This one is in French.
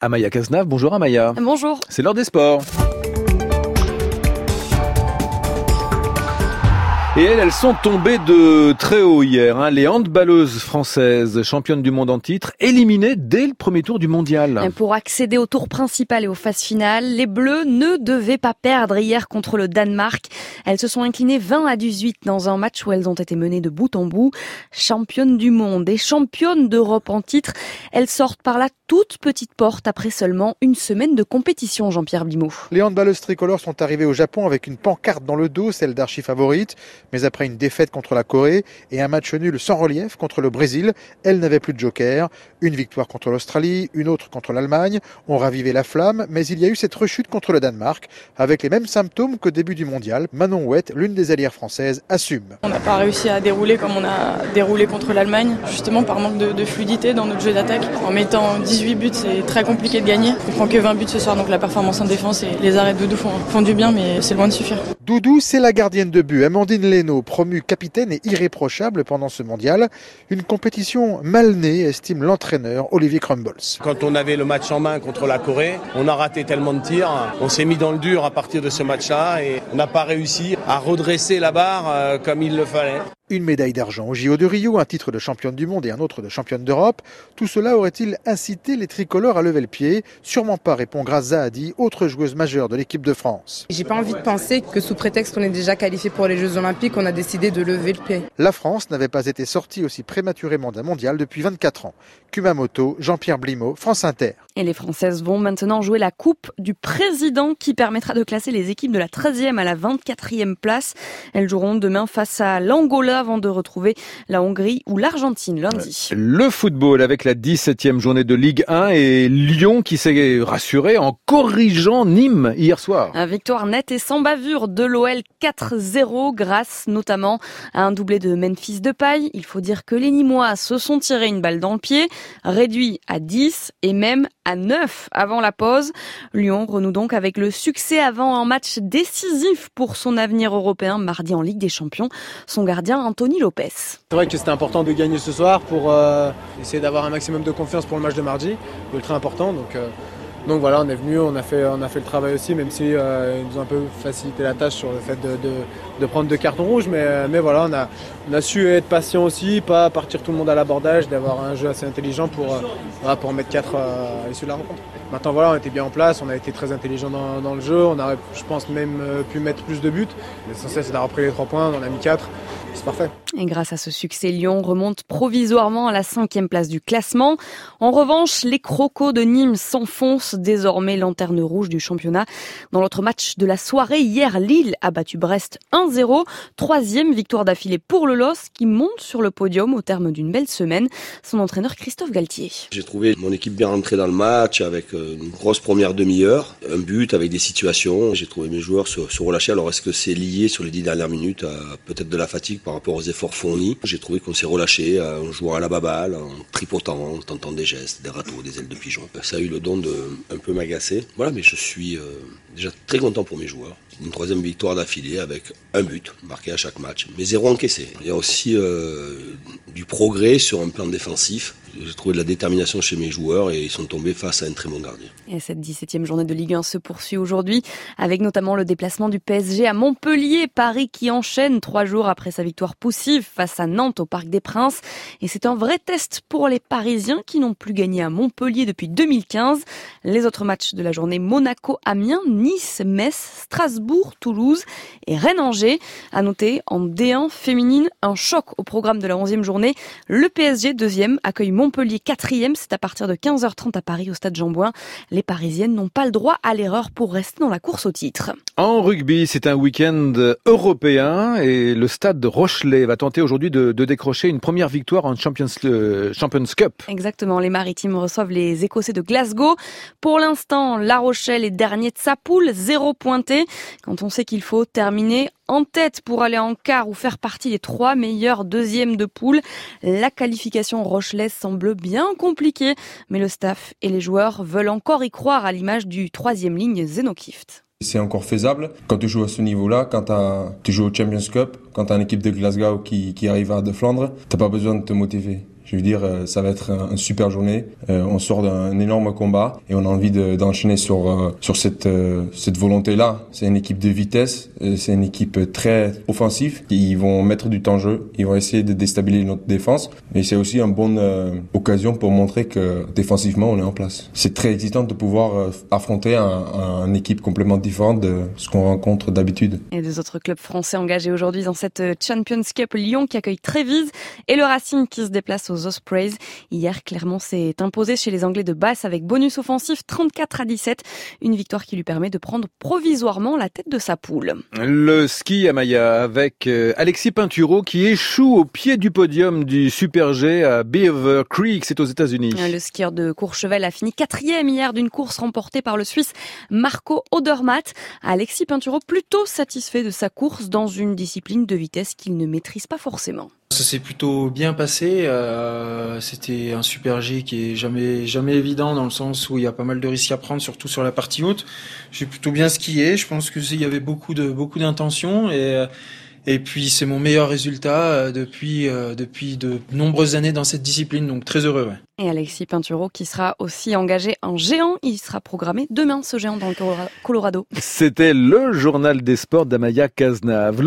Amaya Cazenave. Bonjour Amaya. Bonjour. C'est l'heure des sports. Et elles sont tombées de très haut hier. Les handballeuses françaises, championnes du monde en titre, éliminées dès le premier tour du mondial. Pour accéder au tour principal et aux phases finales, les Bleus ne devaient pas perdre hier contre le Danemark. Elles se sont inclinées 20-18 dans un match où elles ont été menées de bout en bout. Championnes du monde et championnes d'Europe en titre, elles sortent par la toute petite porte après seulement une semaine de compétition, Jean-Pierre Blimaud. Les handballeuses tricolores sont arrivées au Japon avec une pancarte dans le dos, celle d'archi-favorite. Mais après une défaite contre la Corée et un match nul sans relief contre le Brésil, elles n'avaient plus de joker. Une victoire contre l'Australie, une autre contre l'Allemagne ont ravivé la flamme, mais il y a eu cette rechute contre le Danemark, avec les mêmes symptômes qu'au début du mondial. Manon Houette, l'une des allières françaises, assume. On n'a pas réussi à dérouler comme on a déroulé contre l'Allemagne, justement par manque de fluidité dans notre jeu d'attaque. En mettant 18 buts, c'est très compliqué de gagner. On prend que 20 buts ce soir, donc la performance en défense et les arrêts de Doudou font du bien, mais c'est loin de suffire. Doudou, c'est la gardienne de but, Amandine Leno, promue capitaine et irréprochable pendant ce mondial. Une compétition mal née, estime l'entraîneur Olivier Crumbles. Quand on avait le match en main contre la Corée, on a raté tellement de tirs, on s'est mis dans le dur à partir de ce match-là et on n'a pas réussi à redresser la barre comme il le fallait. Une médaille d'argent au JO de Rio, un titre de championne du monde et un autre de championne d'Europe. Tout cela aurait-il incité les tricolores à lever le pied? Sûrement pas, répond Grace Zahadi, autre joueuse majeure de l'équipe de France. J'ai pas envie de penser que sous prétexte qu'on est déjà qualifié pour les Jeux Olympiques, on a décidé de lever le pied. La France n'avait pas été sortie aussi prématurément d'un mondial depuis 24 ans. Kumamoto, Jean-Pierre Blimaud, France Inter. Et les Françaises vont maintenant jouer la Coupe du Président qui permettra de classer les équipes de la 13e à la 24e place. Elles joueront demain face à l'Angola avant de retrouver la Hongrie ou l'Argentine lundi. Le football avec la 17e journée de Ligue 1 et Lyon qui s'est rassuré en corrigeant Nîmes hier soir. Une victoire nette et sans bavure de l'OL 4-0 grâce notamment à un doublé de Memphis Depay. Il faut dire que les Nîmois se sont tirés une balle dans le pied, réduit à 10 et même à 9 avant la pause. Lyon renoue donc avec le succès avant un match décisif pour son avenir européen mardi en Ligue des Champions. Son gardien Anthony Lopez. C'est vrai que c'était important de gagner ce soir pour essayer d'avoir un maximum de confiance pour le match de mardi, ultra important. Donc voilà, on est venu, on a fait le travail aussi, même si ils nous ont un peu facilité la tâche sur le fait de prendre 2 cartons rouges. Mais voilà, on a su être patient aussi, pas partir tout le monde à l'abordage, d'avoir un jeu assez intelligent pour en mettre 4 à l'issue de la rencontre. Maintenant voilà, on était bien en place, on a été très intelligent dans le jeu, on aurait, je pense, même pu mettre plus de buts. L'essentiel c'est d'avoir pris les 3 points, on en a mis 4, c'est parfait. Et grâce à ce succès, Lyon remonte provisoirement à la 5e place du classement. En revanche, les Crocos de Nîmes s'enfoncent désormais lanterne rouge du championnat. Dans l'autre match de la soirée, hier, Lille a battu Brest 1-0. 3e victoire d'affilée pour le LOSC qui monte sur le podium au terme d'une belle semaine. Son entraîneur Christophe Galtier. J'ai trouvé mon équipe bien rentrée dans le match avec une grosse première demi-heure, un but avec des situations. J'ai trouvé mes joueurs se relâcher. Alors est-ce que c'est lié sur les 10 dernières minutes à peut-être de la fatigue par rapport aux efforts fournis? J'ai trouvé qu'on s'est relâché en jouant à la baballe, en tripotant, en tentant des gestes, des râteaux, des ailes de pigeon. Ça a eu le don de un peu m'agacer. Voilà, mais je suis déjà très content pour mes joueurs. Une 3e victoire d'affilée avec un but marqué à chaque match, mais 0 encaissé. Il y a aussi du progrès sur un plan défensif. J'ai trouvé de la détermination chez mes joueurs et ils sont tombés face à un très bon gardien. Et cette 17e journée de Ligue 1 se poursuit aujourd'hui avec notamment le déplacement du PSG à Montpellier. Paris qui enchaîne 3 jours après sa victoire poussive face à Nantes au Parc des Princes. Et c'est un vrai test pour les Parisiens qui n'ont plus gagné à Montpellier depuis 2015. Les autres matchs de la journée, Monaco, Amiens, Nice, Metz, Strasbourg, Toulouse et Rennes-Angers. À noter en D1 féminine, un choc au programme de la 11e journée. Le PSG 2e accueille Montpellier 4e, c'est à partir de 15h30 à Paris au stade Jean-Bouin. Les Parisiennes n'ont pas le droit à l'erreur pour rester dans la course au titre. En rugby, c'est un week-end européen et le stade de Rochelet va tenter aujourd'hui de décrocher une première victoire en Champions Cup. Exactement, les Maritimes reçoivent les Écossais de Glasgow. Pour l'instant, La Rochelle est dernier de sa poule, 0 pointé. Quand on sait qu'il faut terminer en tête pour aller en quart ou faire partie des 3 meilleurs deuxièmes de poule, la qualification rochelaise semble bien compliquée, mais le staff et les joueurs veulent encore y croire à l'image du 3e ligne Zeno Kift. C'est encore faisable. Quand tu joues à ce niveau-là, quand tu joues au Champions Cup, quand tu as une équipe de Glasgow qui arrive à de Flandre, tu n'as pas besoin de te motiver. Je veux dire, ça va être une super journée. On sort d'un énorme combat et on a envie d'enchaîner sur cette volonté-là. C'est une équipe de vitesse, c'est une équipe très offensive. Ils vont mettre du temps de jeu, ils vont essayer de déstabiliser notre défense. Mais c'est aussi une bonne occasion pour montrer que défensivement, on est en place. C'est très excitant de pouvoir affronter une équipe complètement différente de ce qu'on rencontre d'habitude. Et des autres clubs français engagés aujourd'hui dans cette Champions Cup, Lyon qui accueille Trévise et le Racing qui se déplace aux Ospreys. Hier, Clermont s'est imposé chez les Anglais de Basse avec bonus offensif 34-17. Une victoire qui lui permet de prendre provisoirement la tête de sa poule. Le ski à Maya avec Alexis Pinturo qui échoue au pied du podium du Super G à Beaver Creek, c'est aux États-Unis. Le skieur de Courchevel a fini 4e hier d'une course remportée par le Suisse Marco Odermatt. Alexis Pinturo plutôt satisfait de sa course dans une discipline de vitesse qu'il ne maîtrise pas forcément. Ça s'est plutôt bien passé. C'était un Super G qui est jamais évident dans le sens où il y a pas mal de risques à prendre, surtout sur la partie haute. J'ai plutôt bien skié. Je pense qu'il y avait beaucoup d'intention et puis c'est mon meilleur résultat depuis de nombreuses années dans cette discipline. Donc très heureux. Ouais. Et Alexis Pinturo qui sera aussi engagé en géant. Il sera programmé demain, ce géant dans le Colorado. C'était le journal des sports d'Amaya Cazenave.